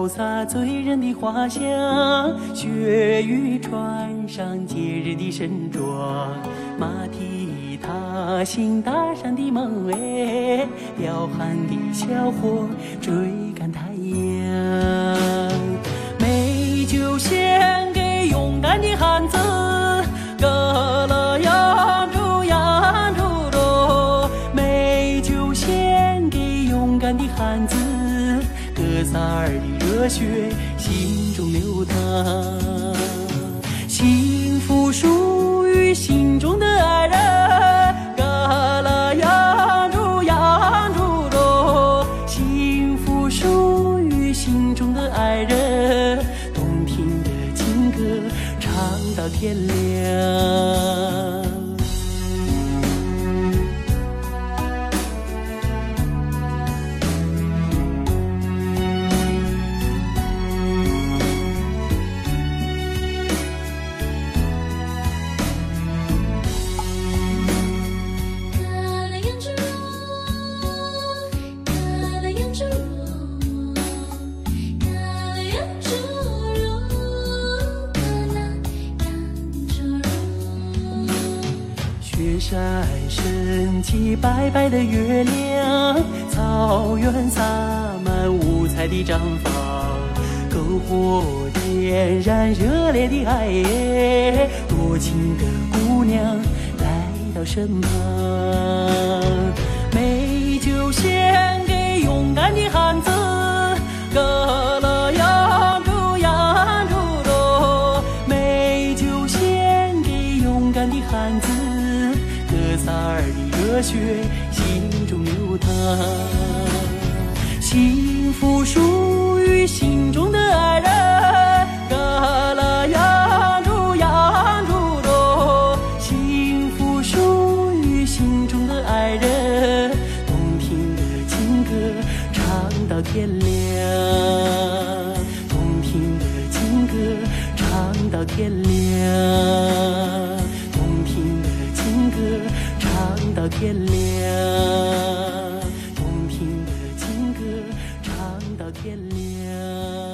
飘洒醉人的花香，雪域船上节日的盛装，马蹄踏行大山的梦，彪悍的小伙追赶太阳。美酒献给勇敢的汉子，歌乐扬州扬州中，美酒献给勇敢的汉子，哥仨儿的热血心中流淌。幸福属于心中的爱人，歌乐扬州扬州中，幸福属于心中的爱人，动听的情歌唱到天亮。雪山升起白白的月亮，草原洒满五彩的绽放，篝火点燃热烈的爱，多情的姑娘来到身旁。美酒献给勇敢的汉子，歌乐扬州扬州中，美酒献给勇敢的汉子，哥仨儿的热血心中流淌。幸福属于心中的爱人，歌乐扬州扬州中，幸福属于心中的爱人，动听的情歌唱到天亮，动听的情歌唱到天亮，动听的情歌唱到天亮，动听的情歌唱到天亮。